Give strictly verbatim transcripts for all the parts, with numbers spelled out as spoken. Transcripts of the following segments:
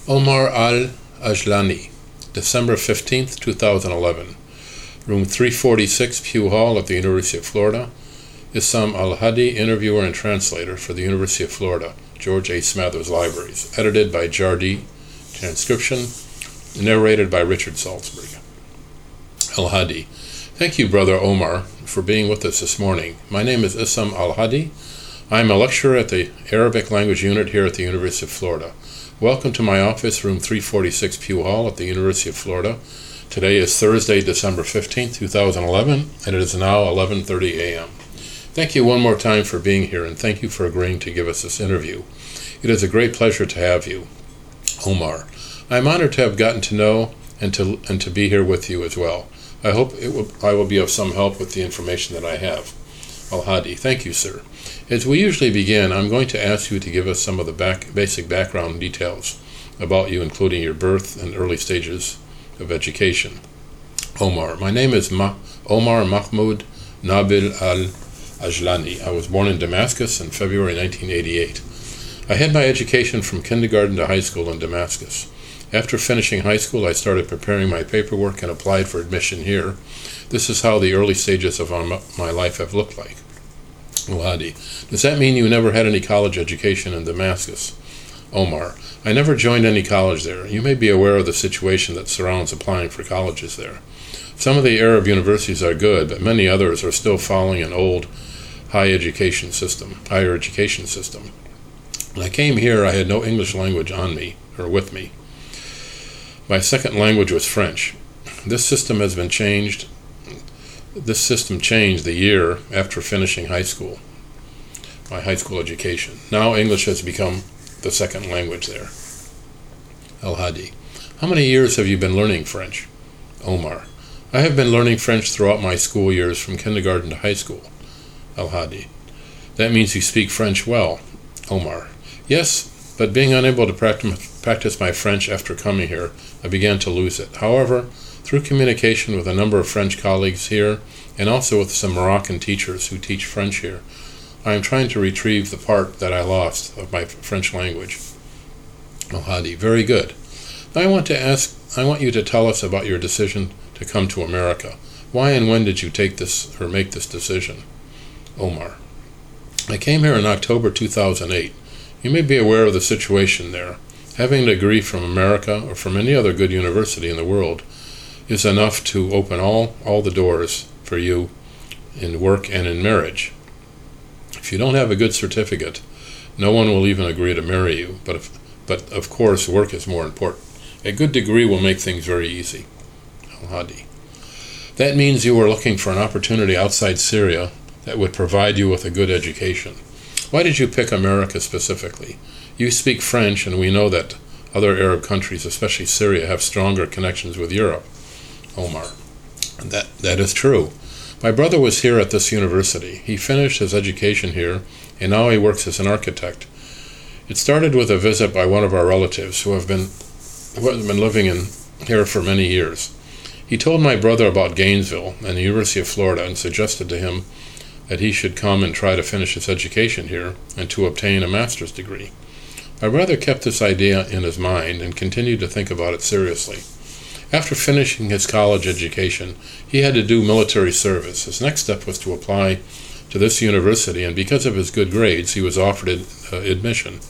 Omar Al-Ajlani, December fifteenth, two thousand eleven. Room three forty-six, Pugh Hall at the University of Florida. Issam Al-Hadi, interviewer and translator for the University of Florida, George A. Smathers Libraries. Edited by Jardi. Transcription narrated by Richard Salzberg. Al-Hadi. Thank you, Brother Omar, for being with us this morning. My name is Issam Al-Hadi. I am a lecturer at the Arabic Language Unit here at the University of Florida. Welcome to my office, room three forty-six, Pugh Hall at the University of Florida. Today is Thursday, December fifteenth, two thousand eleven, and it is now eleven thirty a.m. Thank you one more time for being here, and thank you for agreeing to give us this interview. It is a great pleasure to have you, Omar. I am honored to have gotten to know and to and to be here with you as well. I hope it will, I will be of some help with the information that I have. Al-Hadi. Thank you, sir. As we usually begin, I'm going to ask you to give us some of the back, basic background details about you, including your birth and early stages of education. Omar. My name is Ma- Omar Mahmoud Nabil Al-Ajlani. I was born in Damascus in February nineteen eighty-eight. I had my education from kindergarten to high school in Damascus. After finishing high school, I started preparing my paperwork and applied for admission here. This is how the early stages of my life have looked like. Al-Hadi. Does that mean you never had any college education in Damascus? Omar. I never joined any college there. You may be aware of the situation that surrounds applying for colleges there. Some of the Arab universities are good, but many others are still following an old high education system, higher education system. When I came here, I had no English language on me, or with me. My second language was French. This system has been changed. This system changed the year after finishing high school, my high school education. Now English has become the second language there. Al-Hadi. How many years have you been learning French? Omar. I have been learning French throughout my school years from kindergarten to high school. Al-Hadi. That means you speak French well. Omar. Yes, but being unable to practice, practice my French after coming here, I began to lose it. However, through communication with a number of French colleagues here, and also with some Moroccan teachers who teach French here, I am trying to retrieve the part that I lost of my French language. Al-Hadi. Very good. Now I want to ask, I want you to tell us about your decision to come to America. Why and when did you take this or make this decision? Omar. I came here in October two thousand eight. You may be aware of the situation there. Having a degree from America or from any other good university in the world is enough to open all, all the doors for you in work and in marriage. If you don't have a good certificate, no one will even agree to marry you, but, if, but of course work is more important. A good degree will make things very easy. Al-Hadi. That means you are looking for an opportunity outside Syria that would provide you with a good education. Why did you pick America specifically? You speak French, and we know that other Arab countries, especially Syria, have stronger connections with Europe. Omar. That, that is true. My brother was here at this university. He finished his education here, and now he works as an architect. It started with a visit by one of our relatives who have been, who have been living in here for many years. He told my brother about Gainesville and the University of Florida and suggested to him that he should come and try to finish his education here and to obtain a master's degree. My brother kept this idea in his mind and continued to think about it seriously. After finishing his college education, he had to do military service. His next step was to apply to this university, and because of his good grades, he was offered uh, admission.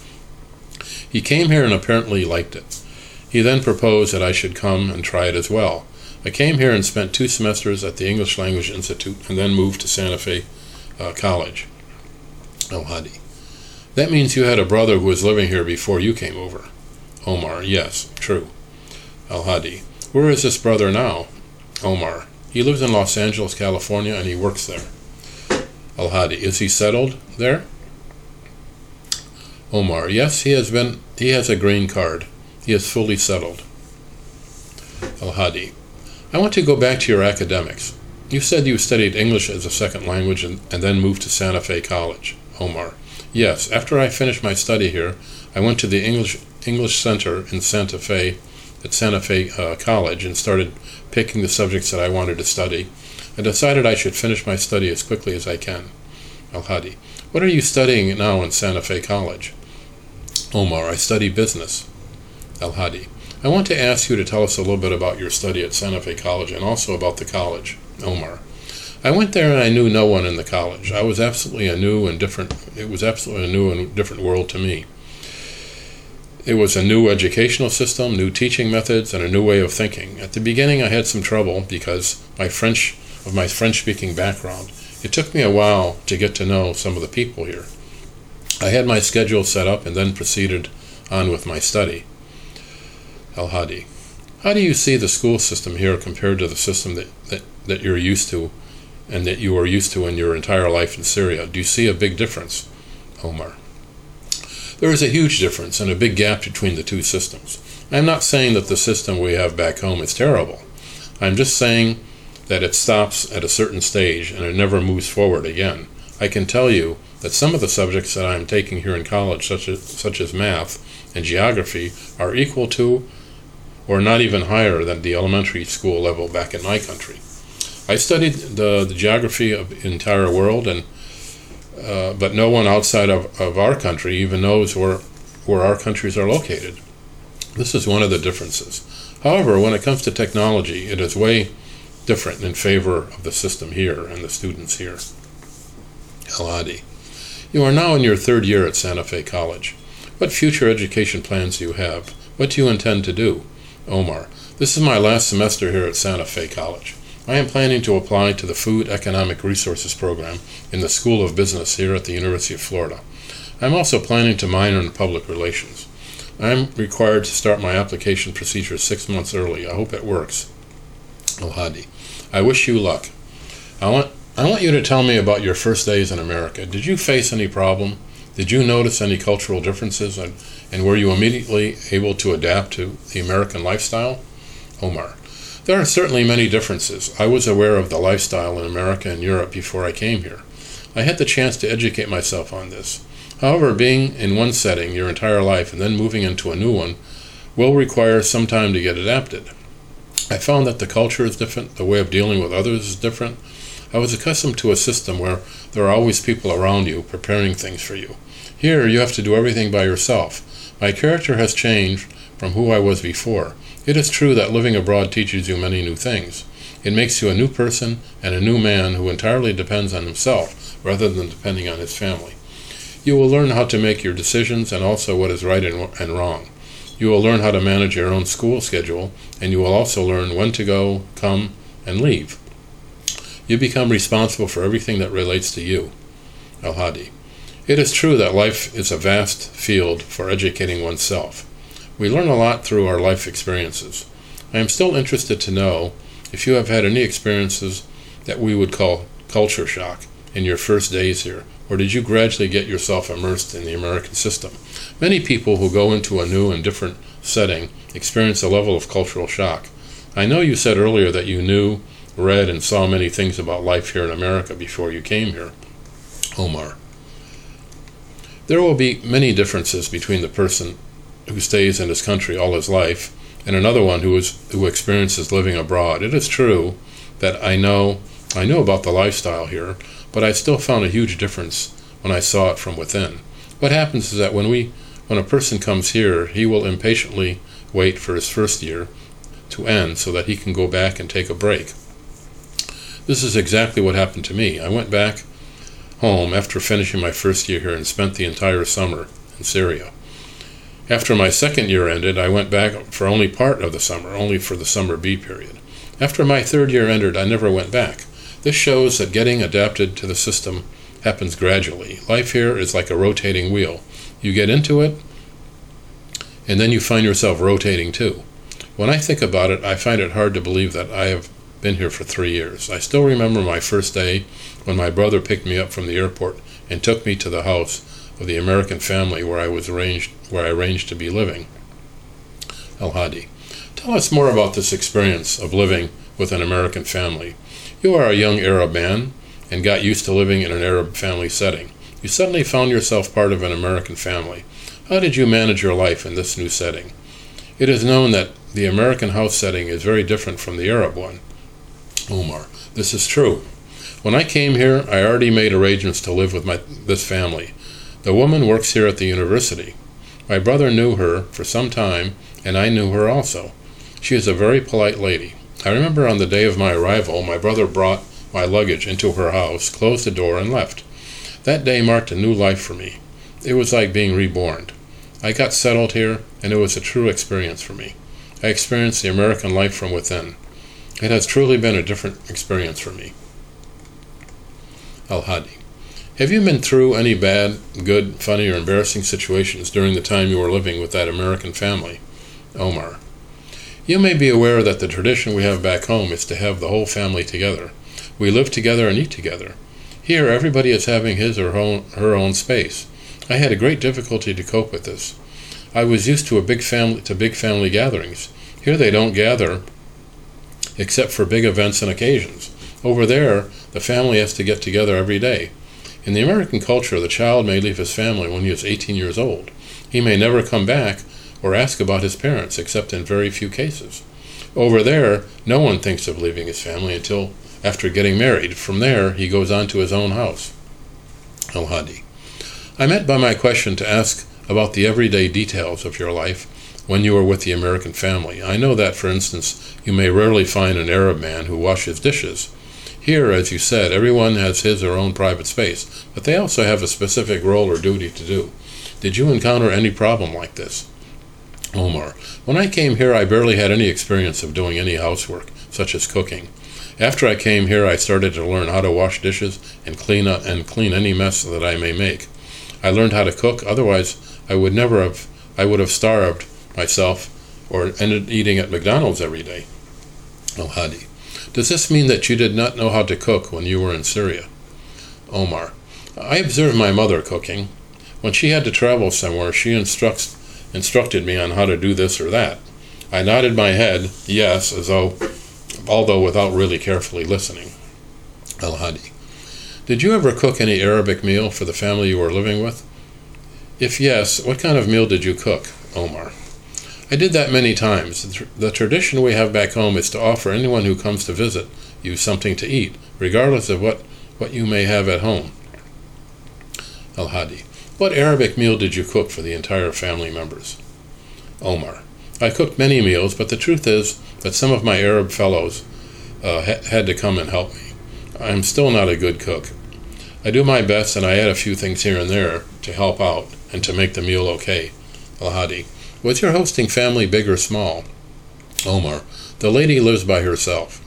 He came here and apparently liked it. He then proposed that I should come and try it as well. I came here and spent two semesters at the English Language Institute and then moved to Santa Fe uh, College. Al-Hadi. That means you had a brother who was living here before you came over. Omar. Yes, true. Al-Hadi. Where is this brother now? Omar. He lives in Los Angeles, California, and he works there. Al-Hadi. Is he settled there? Omar. Yes, he has been. He has a green card. He is fully settled. Al-Hadi. I want to go back to your academics. You said you studied English as a second language and, and then moved to Santa Fe College. Omar. Yes, after I finished my study here, I went to the English English Center in Santa Fe at Santa Fe uh, College and started picking the subjects that I wanted to study. I decided I should finish my study as quickly as I can. Al-Hadi. What are you studying now in Santa Fe College? Omar. I study business. Al-Hadi. I want to ask you to tell us a little bit about your study at Santa Fe College and also about the college. Omar. I went there and I knew no one in the college. I was absolutely a new and different, it was absolutely a new and different world to me. It was a new educational system, new teaching methods, and a new way of thinking. At the beginning I had some trouble because my French, of my French-speaking background. It took me a while to get to know some of the people here. I had my schedule set up and then proceeded on with my study. Al-Hadi. How do you see the school system here compared to the system that, that, that you're used to and that you were used to in your entire life in Syria? Do you see a big difference? Omar. There is a huge difference and a big gap between the two systems. I'm not saying that the system we have back home is terrible. I'm just saying that it stops at a certain stage and it never moves forward again. I can tell you that some of the subjects that I'm taking here in college, such as, such as math and geography, are equal to or not even higher than the elementary school level back in my country. I studied the, the geography of the entire world, and uh, but no one outside of, of our country even knows where, where our countries are located. This is one of the differences. However, when it comes to technology, it is way different in favor of the system here and the students here. Al-Hadi. You are now in your third year at Santa Fe College. What future education plans do you have? What do you intend to do? Omar. This is my last semester here at Santa Fe College. I am planning to apply to the Food Economic Resources program in the School of Business here at the University of Florida. I am also planning to minor in public relations. I am required to start my application procedure six months early. I hope it works. Al-Hadi. I wish you luck. I want I want you to tell me about your first days in America. Did you face any problem? Did you notice any cultural differences, and, and were you immediately able to adapt to the American lifestyle? Omar. There are certainly many differences. I was aware of the lifestyle in America and Europe before I came here. I had the chance to educate myself on this. However, being in one setting your entire life and then moving into a new one will require some time to get adapted. I found that the culture is different, the way of dealing with others is different. I was accustomed to a system where there are always people around you preparing things for you. Here, you have to do everything by yourself. My character has changed from who I was before. It is true that living abroad teaches you many new things. It makes you a new person and a new man who entirely depends on himself rather than depending on his family. You will learn how to make your decisions and also what is right and wrong. You will learn how to manage your own school schedule, and you will also learn when to go, come, and leave. You become responsible for everything that relates to you. Al-Hadi. It is true that life is a vast field for educating oneself. We learn a lot through our life experiences. I am still interested to know if you have had any experiences that we would call culture shock in your first days here, or did you gradually get yourself immersed in the American system? Many people who go into a new and different setting experience a level of cultural shock. I know you said earlier that you knew, read, and saw many things about life here in America before you came here. Omar. There will be many differences between the person who stays in his country all his life and another one who is who experiences living abroad. It is true that I know I knew about the lifestyle here, but I still found a huge difference when I saw it from within. What happens is that when we when a person comes here, he will impatiently wait for his first year to end so that he can go back and take a break. This is exactly what happened to me. I went back home after finishing my first year here and spent the entire summer in Syria. After my second year ended, I went back for only part of the summer, only for the summer B period. After my third year ended, I never went back. This shows that getting adapted to the system happens gradually. Life here is like a rotating wheel. You get into it, and then you find yourself rotating too. When I think about it, I find it hard to believe that I have been here for three years. I still remember my first day when my brother picked me up from the airport and took me to the house of the American family where I was arranged, where I arranged to be living. Al-Hadi. Tell us more about this experience of living with an American family. You are a young Arab man and got used to living in an Arab family setting. You suddenly found yourself part of an American family. How did you manage your life in this new setting? It is known that the American house setting is very different from the Arab one. Omar. This is true. When I came here, I already made arrangements to live with my this family. The woman works here at the university. My brother knew her for some time, and I knew her also. She is a very polite lady. I remember on the day of my arrival, my brother brought my luggage into her house, closed the door, and left. That day marked a new life for me. It was like being reborn. I got settled here, and it was a true experience for me. I experienced the American life from within. It has truly been a different experience for me. Al-Hadi. Have you been through any bad, good, funny, or embarrassing situations during the time you were living with that American family? Omar. You may be aware that the tradition we have back home is to have the whole family together. We live together and eat together. Here, everybody is having his or her own, her own space. I had a great difficulty to cope with this. I was used to a big family to big family gatherings. Here they don't gather except for big events and occasions. Over there, the family has to get together every day. In the American culture, the child may leave his family when he is eighteen years old. He may never come back or ask about his parents, except in very few cases. Over there, no one thinks of leaving his family until after getting married. From there, he goes on to his own house. Al-Hadi. I meant by my question to ask about the everyday details of your life when you were with the American family. I know that, for instance, you may rarely find an Arab man who washes dishes. Here, as you said, everyone has his or own private space, but they also have a specific role or duty to do. Did you encounter any problem like this? Omar. When I came here, I barely had any experience of doing any housework, such as cooking. After I came here, I started to learn how to wash dishes and clean up and clean any mess that I may make. I learned how to cook, otherwise I would never have I would have starved myself or ended eating at McDonald's every day. Al-Hadi. Does this mean that you did not know how to cook when you were in Syria? Omar. I observed my mother cooking. When she had to travel somewhere, she instructs, instructed me on how to do this or that. I nodded my head, yes, as though, although without really carefully listening. Al-Hadi. Did you ever cook any Arabic meal for the family you were living with? If yes, what kind of meal did you cook? Omar. I did that many times. The, tr- the tradition we have back home is to offer anyone who comes to visit you something to eat, regardless of what, what you may have at home. Al-Hadi. What Arabic meal did you cook for the entire family members? Omar. I cooked many meals, but the truth is that some of my Arab fellows uh, ha- had to come and help me. I am still not a good cook. I do my best, and I add a few things here and there to help out and to make the meal okay. Al-Hadi. Was your hosting family big or small? Omar. The lady lives by herself.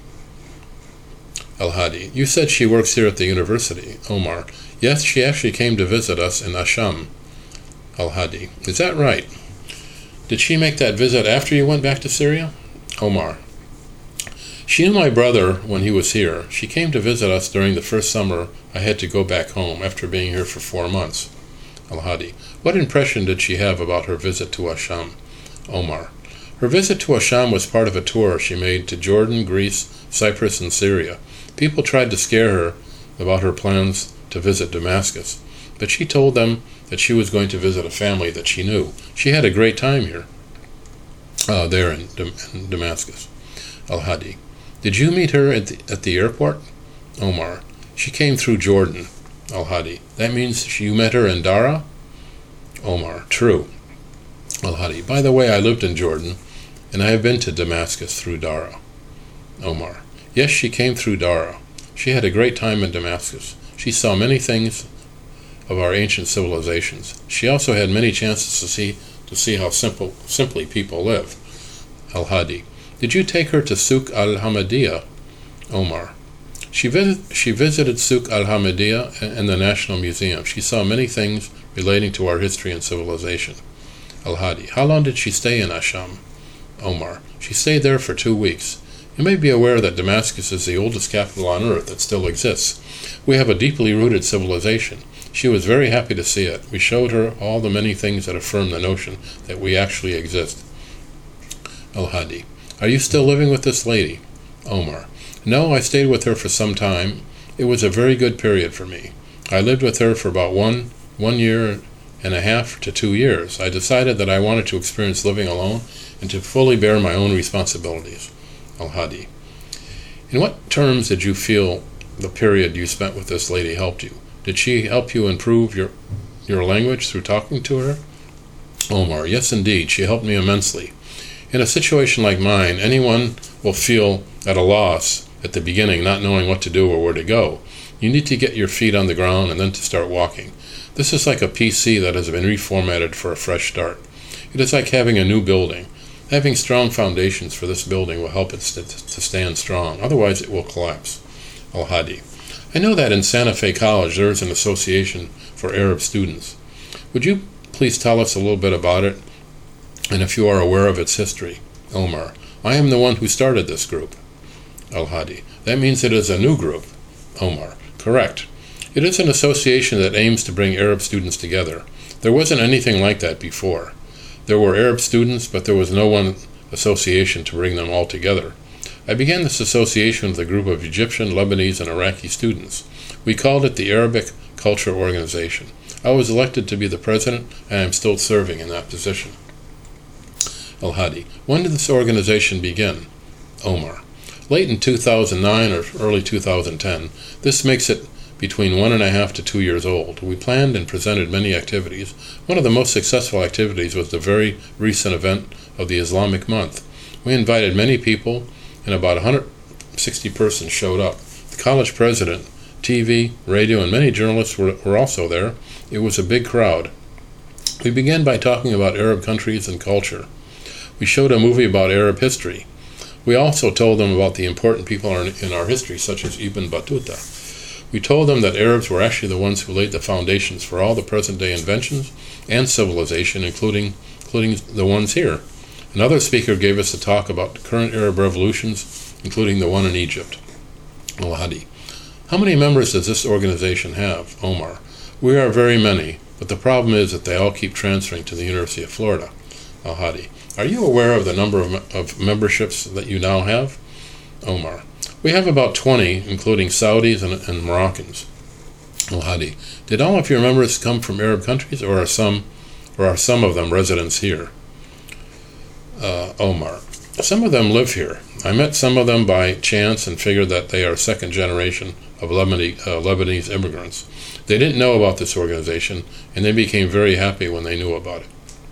Al-Hadi. You said she works here at the university. Omar. Yes, she actually came to visit us in Asham. Al-Hadi. Is that right? Did she make that visit after you went back to Syria? Omar. She knew my brother when he was here. She came to visit us during the first summer I had to go back home after being here for four months. Al-Hadi. What impression did she have about her visit to Asham? Omar. Her visit to Asham was part of a tour she made to Jordan, Greece, Cyprus, and Syria. People tried to scare her about her plans to visit Damascus, but she told them that she was going to visit a family that she knew. She had a great time here, uh, there in, Dam- in Damascus. Al-Hadi. Did you meet her at the, at the airport? Omar. She came through Jordan. Al-Hadi. That means she, you met her in Dara? Omar. True. Al-Hadi. By the way, I lived in Jordan, and I have been to Damascus through Dara. Omar. Yes, she came through Dara. She had a great time in Damascus. She saw many things of our ancient civilizations. She also had many chances to see to see how simple simply people live. Al-Hadi. Did you take her to Souk al-Hamadiyya? Omar. She, visit, she visited Souk al-Hamadiyya and the National Museum. She saw many things relating to our history and civilization. Al-Hadi. How long did she stay in Asham? Omar. She stayed there for two weeks. You may be aware that Damascus is the oldest capital on earth that still exists. We have a deeply rooted civilization. She was very happy to see it. We showed her all the many things that affirm the notion that we actually exist. Al-Hadi. Are you still living with this lady? Omar. No, I stayed with her for some time. It was a very good period for me. I lived with her for about one, one year and a half to two years. I decided that I wanted to experience living alone and to fully bear my own responsibilities. Al-Hadi. In what terms did you feel the period you spent with this lady helped you? Did she help you improve your, your language through talking to her? Omar: Yes, indeed, she helped me immensely. In a situation like mine, anyone will feel at a loss at the beginning, not knowing what to do or where to go. You need to get your feet on the ground and then to start walking. This is like a P C that has been reformatted for a fresh start. It is like having a new building. Having strong foundations for this building will help it st- to stand strong. Otherwise, it will collapse. Al-Hadi: I know that in Santa Fe College there is an association for Arab students. Would you please tell us a little bit about it, and if you are aware of its history? Omar: I am the one who started this group. Al-Hadi: That means it is a new group. Omar: Correct. It is an association that aims to bring Arab students together. There wasn't anything like that before. There were Arab students, but there was no one association to bring them all together. I began this association with a group of Egyptian, Lebanese, and Iraqi students. We called it the Arabic Culture Organization. I was elected to be the president, and I am still serving in that position. Al-Hadi: When did this organization begin? Omar: Late in two thousand nine or early two thousand ten. This makes it between one and a half to two years old. We planned and presented many activities. One of the most successful activities was the very recent event of the Islamic month. We invited many people, and about one hundred sixty persons showed up. The college president, T V, radio, and many journalists were, were also there. It was a big crowd. We began by talking about Arab countries and culture. We showed a movie about Arab history. We also told them about the important people in our history, such as Ibn Battuta. We told them that Arabs were actually the ones who laid the foundations for all the present-day inventions and civilization, including, including the ones here. Another speaker gave us a talk about the current Arab revolutions, including the one in Egypt. Al-Hadi: How many members does this organization have? Omar: We are very many, but the problem is that they all keep transferring to the University of Florida. Al-Hadi: Are you aware of the number of, of memberships that you now have? Omar: We have about twenty, including Saudis and, and Moroccans. Al-Hadi: Did all of your members come from Arab countries, or are some, or are some of them residents here? Uh, Omar: Some of them live here. I met some of them by chance and figured that they are second generation of Lebanese, uh, Lebanese immigrants. They didn't know about this organization, and they became very happy when they knew about it.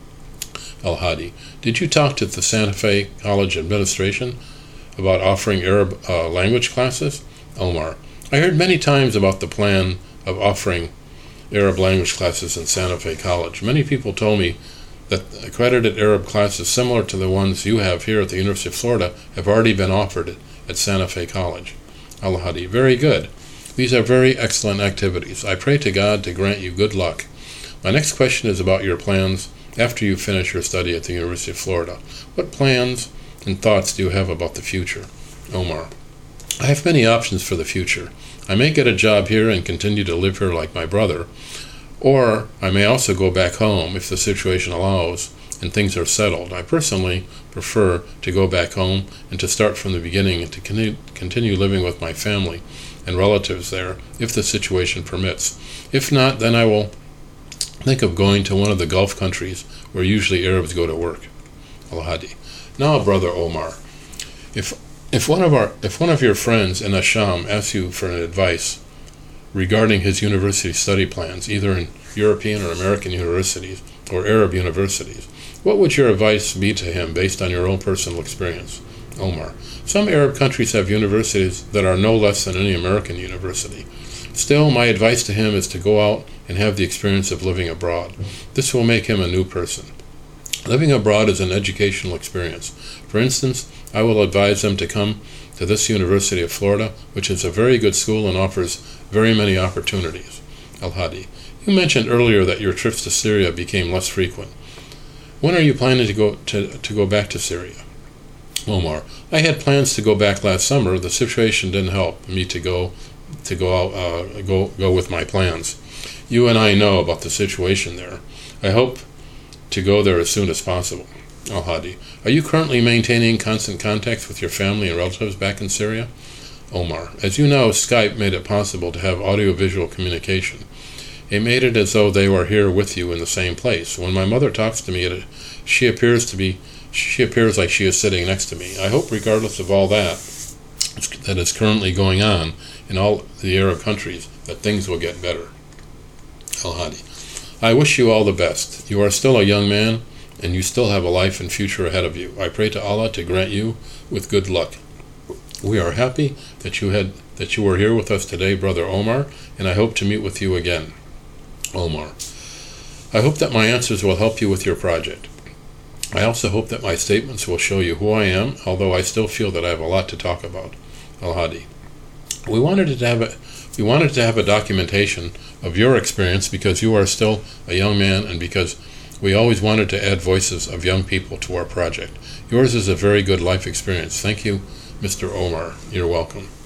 Al-Hadi: Did you talk to the Santa Fe College administration about offering Arab uh, language classes? Omar: I heard many times about the plan of offering Arab language classes in Santa Fe College. Many people told me that accredited Arab classes similar to the ones you have here at the University of Florida have already been offered at Santa Fe College. Al-Hadi: Very good. These are very excellent activities. I pray to God to grant you good luck. My next question is about your plans after you finish your study at the University of Florida. What plans and thoughts do you have about the future? Omar: I have many options for the future. I may get a job here and continue to live here like my brother, or I may also go back home if the situation allows and things are settled. I personally prefer to go back home and to start from the beginning and to continue living with my family and relatives there if the situation permits. If not, then I will think of going to one of the Gulf countries where usually Arabs go to work. Al-Hadi: Now, Brother Omar, if if one of our if one of your friends in Asham asks you for an advice regarding his university study plans, either in European or American universities or Arab universities, what would your advice be to him based on your own personal experience? Omar: Some Arab countries have universities that are no less than any American university. Still, my advice to him is to go out and have the experience of living abroad. This will make him a new person. Living abroad is an educational experience. For instance, I will advise them to come to this University of Florida, which is a very good school and offers very many opportunities. Al-Hadi: You mentioned earlier that your trips to Syria became less frequent. When are you planning to go to, to go back to Syria? Omar: I had plans to go back last summer. The situation didn't help me to go to go out uh, go go with my plans. You and I know about the situation there. I hope to go there as soon as possible. Al-Hadi: Are you currently maintaining constant contact with your family and relatives back in Syria? Omar: As you know, Skype made it possible to have audio-visual communication. It made it as though they were here with you in the same place. When my mother talks to me, it, she appears to be she appears like she is sitting next to me. I hope, regardless of all that that is currently going on in all the Arab countries, that things will get better. Al-Hadi: I wish you all the best. You are still a young man, and you still have a life and future ahead of you. I pray to Allah to grant you with good luck. We are happy that you had that you were here with us today, Brother Omar, and I hope to meet with you again. Omar. I hope that my answers will help you with your project. I also hope that my statements will show you who I am, although I still feel that I have a lot to talk about. Al-Hadi. We wanted to have a we wanted to have a documentation of your experience because you are still a young man and because we always wanted to add voices of young people to our project. Yours is a very good life experience. Thank you, Mister Omar. You're welcome.